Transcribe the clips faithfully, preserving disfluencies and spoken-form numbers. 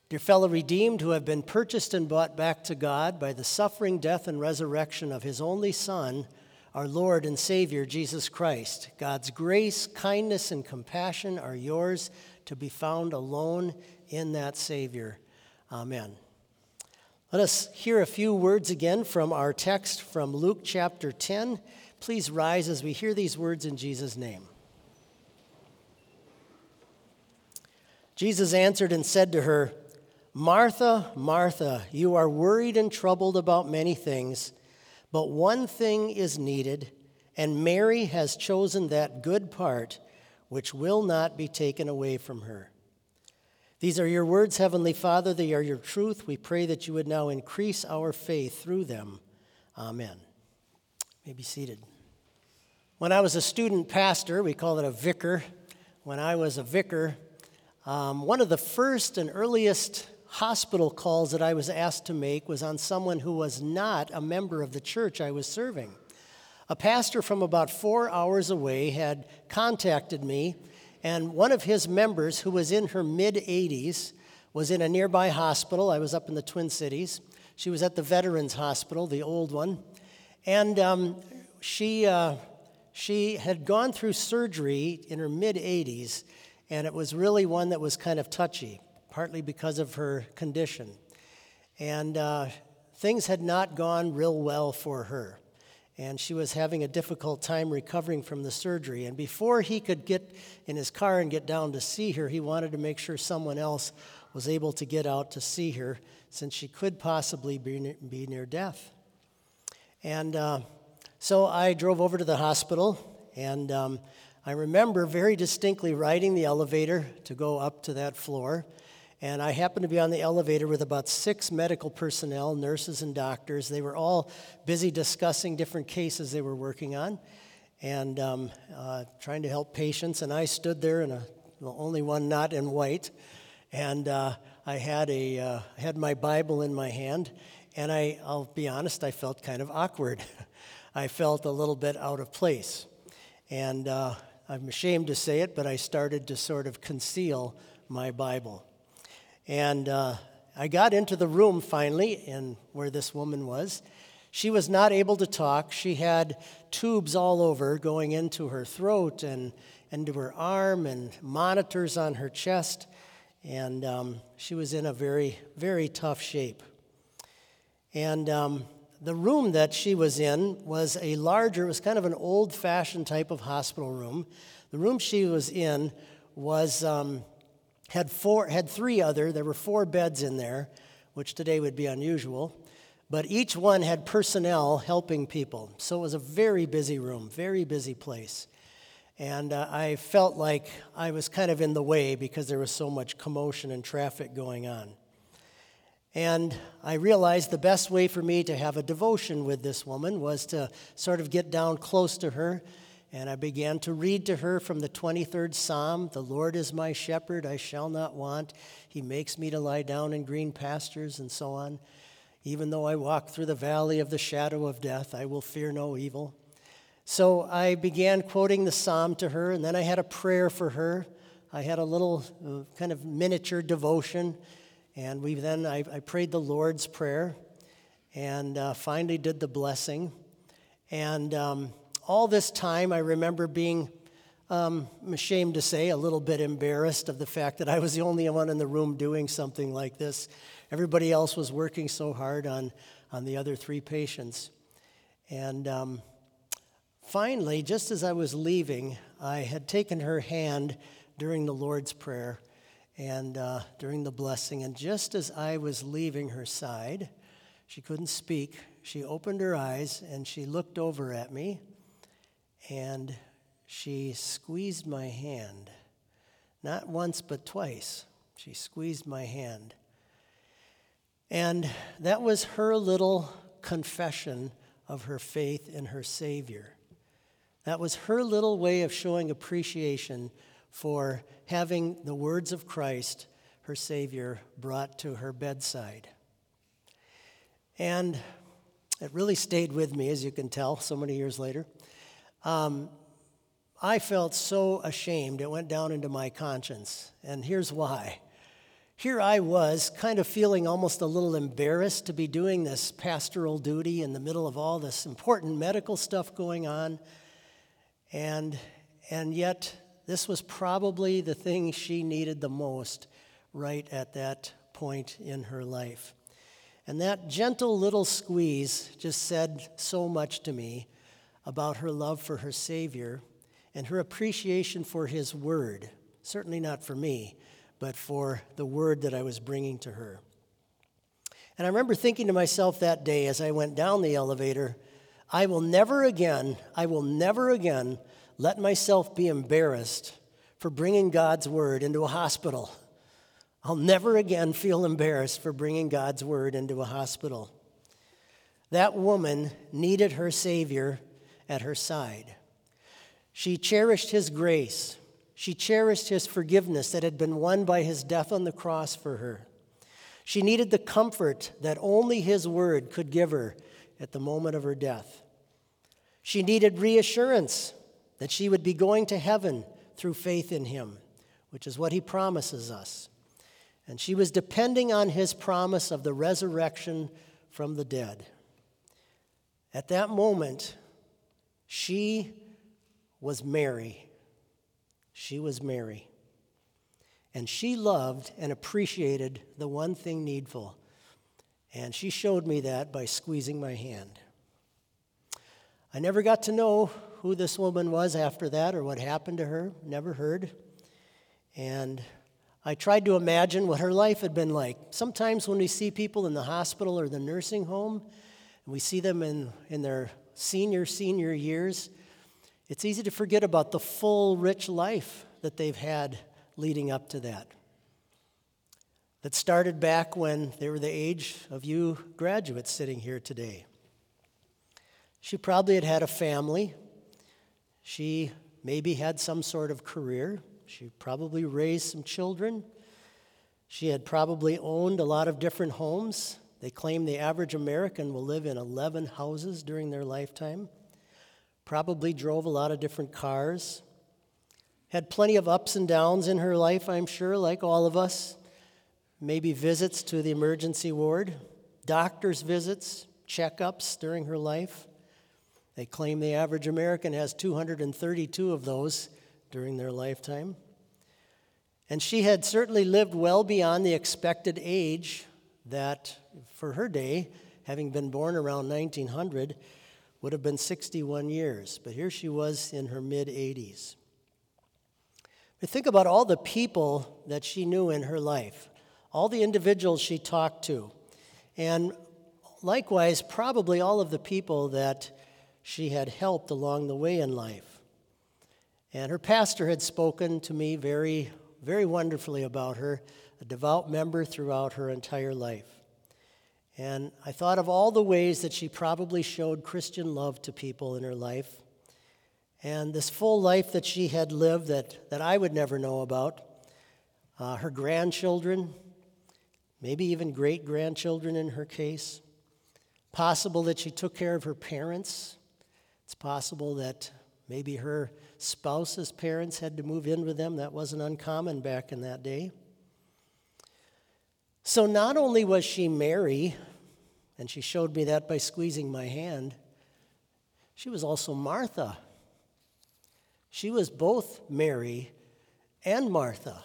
Dear fellow redeemed who have been purchased and bought back to God by the suffering, death, and resurrection of his only Son, our Lord and Savior, Jesus Christ, God's grace, kindness, and compassion are yours to be found alone in that Savior. Amen. Let us hear a few words again from our text from Luke chapter ten. Please rise as we hear these words in Jesus' name. Jesus answered and said to her, Martha, Martha, you are worried and troubled about many things, but one thing is needed, and Mary has chosen that good part which will not be taken away from her. These are your words, Heavenly Father. They are your truth. We pray that you would now increase our faith through them. Amen. You may be seated. When I was a student pastor, we call it a vicar. When I was a vicar, um, one of the first and earliest hospital calls that I was asked to make was on someone who was not a member of the church I was serving. A pastor from about four hours away had contacted me, and one of his members, who was in her mid-eighties, was in a nearby hospital. I was up in the Twin Cities. She was at the Veterans Hospital, the old one, and um, she uh, she had gone through surgery in her mid-eighties, and it was really one that was kind of touchy, partly because of her condition. And uh, things had not gone real well for her. And she was having a difficult time recovering from the surgery. And before he could get in his car and get down to see her, he wanted to make sure someone else was able to get out to see her, since she could possibly be near, be near death. And uh, so I drove over to the hospital, and um, I remember very distinctly riding the elevator to go up to that floor. And I happened to be on the elevator with about six medical personnel, nurses and doctors. They were all busy discussing different cases they were working on and um, uh, trying to help patients. And I stood there, in a, the only one not in white, and uh, I had a uh, had my Bible in my hand. And I, I'll be honest, I felt kind of awkward. I felt a little bit out of place. And uh, I'm ashamed to say it, but I started to sort of conceal my Bible. And uh, I got into the room finally, and where this woman was. She was not able to talk. She had tubes all over going into her throat and into her arm, and monitors on her chest. And um, she was in a very, very tough shape. And um, the room that she was in was a larger, it was kind of an old-fashioned type of hospital room. The room she was in was... Um, Had four, had three other, there were four beds in there, which today would be unusual, but each one had personnel helping people. So it was a very busy room, very busy place. And uh, I felt like I was kind of in the way because there was so much commotion and traffic going on. And I realized the best way for me to have a devotion with this woman was to sort of get down close to her. And I began to read to her from the twenty-third Psalm, "The Lord is my shepherd, I shall not want. He makes me to lie down in green pastures," and so on. "Even though I walk through the valley of the shadow of death, I will fear no evil." So I began quoting the Psalm to her, and then I had a prayer for her. I had a little uh, kind of miniature devotion, and we then I, I prayed the Lord's Prayer, and uh, finally did the blessing. And um, all this time, I remember being, um, I'm ashamed to say, a little bit embarrassed of the fact that I was the only one in the room doing something like this. Everybody else was working so hard on, on the other three patients. And um, finally, just as I was leaving, I had taken her hand during the Lord's Prayer and uh, during the blessing. And just as I was leaving her side, she couldn't speak. She opened her eyes and she looked over at me. And she squeezed my hand. Not once, but twice. She squeezed my hand. And that was her little confession of her faith in her Savior. That was her little way of showing appreciation for having the words of Christ, her Savior, brought to her bedside. And it really stayed with me, as you can tell, so many years later. Um, I felt so ashamed, it went down into my conscience. And here's why. here I was, kind of feeling almost a little embarrassed to be doing this pastoral duty in the middle of all this important medical stuff going on. And, and yet, this was probably the thing she needed the most right at that point in her life. And that gentle little squeeze just said so much to me about her love for her Savior and her appreciation for His Word. Certainly not for me, but for the Word that I was bringing to her. And I remember thinking to myself that day as I went down the elevator, I will never again, I will never again let myself be embarrassed for bringing God's Word into a hospital. I'll never again feel embarrassed for bringing God's Word into a hospital. That woman needed her Savior at her side. She cherished His grace. She cherished His forgiveness that had been won by His death on the cross for her. She needed the comfort that only His Word could give her at the moment of her death. She needed reassurance that she would be going to heaven through faith in Him, which is what He promises us. And she was depending on His promise of the resurrection from the dead. At that moment, she was Mary. She was Mary. And she loved and appreciated the one thing needful. And she showed me that by squeezing my hand. I never got to know who this woman was after that or what happened to her. Never heard. And I tried to imagine what her life had been like. Sometimes when we see people in the hospital or the nursing home, and we see them in, in their senior, senior years, it's easy to forget about the full, rich life that they've had leading up to that. That started back when they were the age of you graduates sitting here today. She probably had had a family. She maybe had some sort of career. She probably raised some children. She had probably owned a lot of different homes. They claim the average American will live in eleven houses during their lifetime. Probably drove a lot of different cars. Had plenty of ups and downs in her life, I'm sure, like all of us. Maybe visits to the emergency ward, doctor's visits, checkups during her life. They claim the average American has two hundred thirty-two of those during their lifetime. And she had certainly lived well beyond the expected age that, for her day, having been born around nineteen hundred, would have been sixty-one years. But here she was in her mid-eighties. But think about all the people that she knew in her life, all the individuals she talked to, and likewise, probably all of the people that she had helped along the way in life. And her pastor had spoken to me very, very wonderfully about her, a devout member throughout her entire life. And I thought of all the ways that she probably showed Christian love to people in her life. And this full life that she had lived that, that I would never know about. Uh, her grandchildren, maybe even great-grandchildren in her case. Possible that she took care of her parents. It's possible that maybe her spouse's parents had to move in with them. That wasn't uncommon back in that day. So not only was she Mary, and she showed me that by squeezing my hand, she was also Martha. She was both Mary and Martha.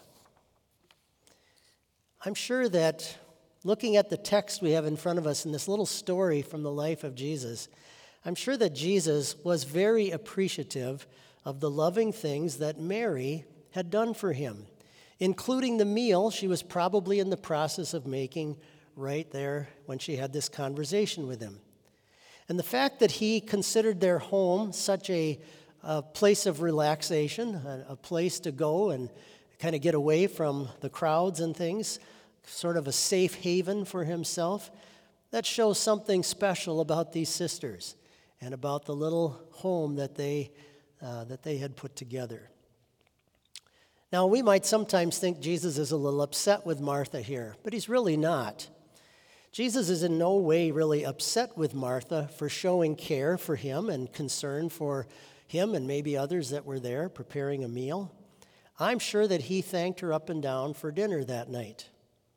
I'm sure that looking at the text we have in front of us in this little story from the life of Jesus, I'm sure that Jesus was very appreciative of the loving things that Mary had done for him, including the meal she was probably in the process of making right there when she had this conversation with him. And the fact that he considered their home such a, a place of relaxation, a, a place to go and kind of get away from the crowds and things, sort of a safe haven for himself, that shows something special about these sisters and about the little home that they, uh, that they had put together. Now, we might sometimes think Jesus is a little upset with Martha here, but he's really not. Jesus is in no way really upset with Martha for showing care for him and concern for him and maybe others that were there preparing a meal. I'm sure that he thanked her up and down for dinner that night.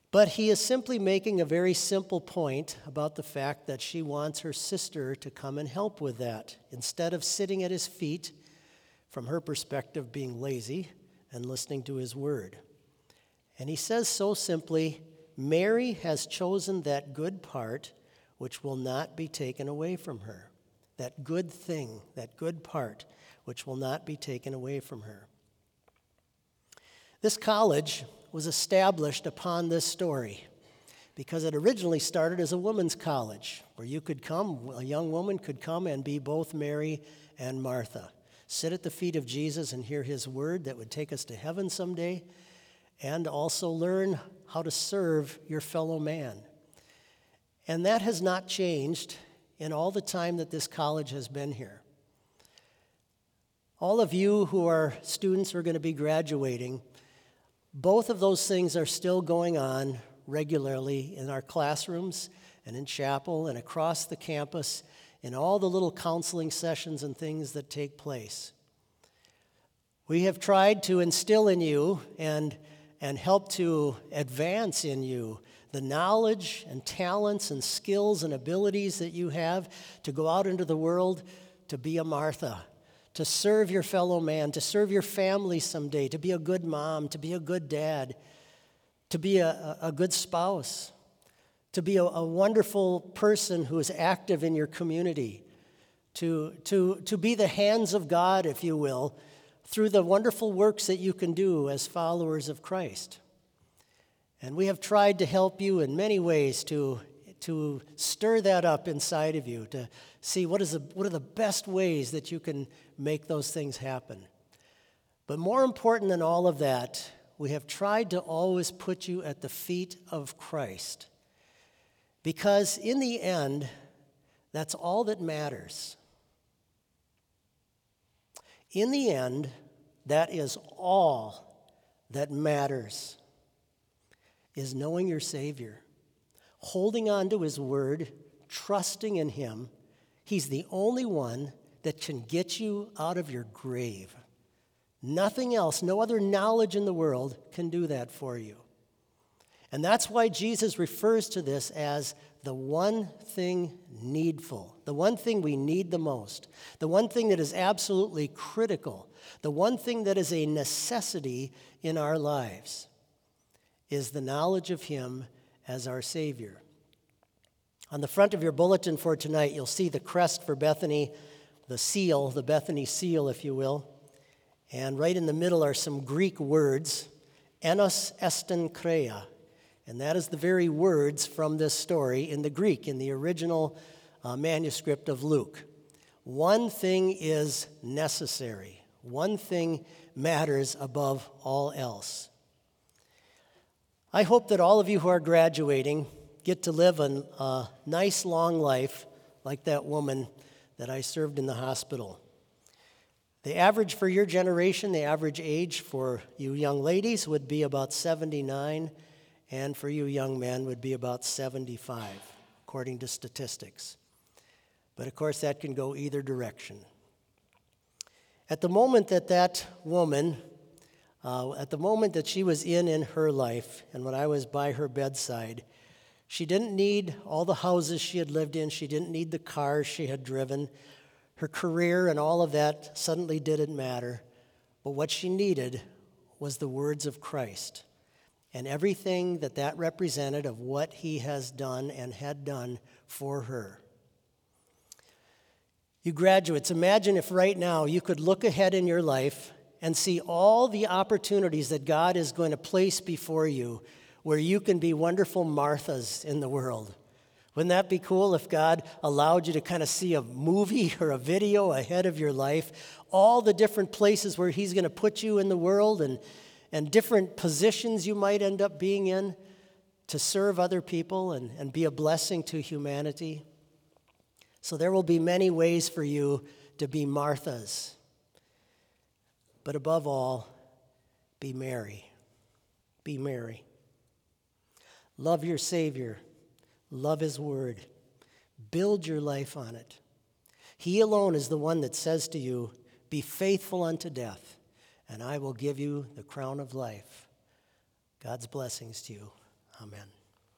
But he is simply making a very simple point about the fact that she wants her sister to come and help with that, instead of sitting at his feet, from her perspective, being lazy and listening to his word. And he says so simply, Mary has chosen that good part which will not be taken away from her. That good thing, that good part, which will not be taken away from her. This college was established upon this story because it originally started as a women's college where you could come, a young woman could come and be both Mary and Martha. Sit at the feet of Jesus and hear his word that would take us to heaven someday, and also learn how to serve your fellow man. And that has not changed in all the time that this college has been here. All of you who are students who are going to be graduating, both of those things are still going on regularly in our classrooms and in chapel and across the campus in all the little counseling sessions and things that take place. We have tried to instill in you and, and help to advance in you the knowledge and talents and skills and abilities that you have to go out into the world to be a Martha, to serve your fellow man, to serve your family someday, to be a good mom, to be a good dad, to be a, a good spouse, to be a, a wonderful person who is active in your community, to, to, to be the hands of God, if you will, through the wonderful works that you can do as followers of Christ. And we have tried to help you in many ways to, to stir that up inside of you, to see what is the, what are the best ways that you can make those things happen. But more important than all of that, we have tried to always put you at the feet of Christ. Because in the end, that's all that matters. In the end, that is all that matters, is knowing your Savior, holding on to his word, trusting in him. He's the only one that can get you out of your grave. Nothing else, no other knowledge in the world can do that for you. And that's why Jesus refers to this as the one thing needful, the one thing we need the most, the one thing that is absolutely critical, the one thing that is a necessity in our lives is the knowledge of him as our Savior. On the front of your bulletin for tonight, you'll see the crest for Bethany, the seal, the Bethany seal, if you will. And right in the middle are some Greek words, enos estin kreia. And that is the very words from this story in the Greek, in the original uh, manuscript of Luke. One thing is necessary. One thing matters above all else. I hope that all of you who are graduating get to live a, a nice long life like that woman that I served in the hospital. The average for your generation, the average age for you young ladies would be about seventy-nine, and for you young men would be about seventy-five, according to statistics. But of course, that can go either direction. At the moment that that woman, uh, at the moment that she was in in her life, and when I was by her bedside, she didn't need all the houses she had lived in. She didn't need the cars she had driven. Her career and all of that suddenly didn't matter. But what she needed was the words of Christ and everything that that represented of what he has done and had done for her. You graduates, imagine if right now you could look ahead in your life and see all the opportunities that God is going to place before you where you can be wonderful Marthas in the world. Wouldn't that be cool if God allowed you to kind of see a movie or a video ahead of your life? All the different places where he's going to put you in the world and, and different positions you might end up being in to serve other people and, and be a blessing to humanity. So there will be many ways for you to be Marthas. But above all, be Mary. Be Mary. Love your Savior. Love his word. Build your life on it. He alone is the one that says to you, be faithful unto death, and I will give you the crown of life. God's blessings to you. Amen.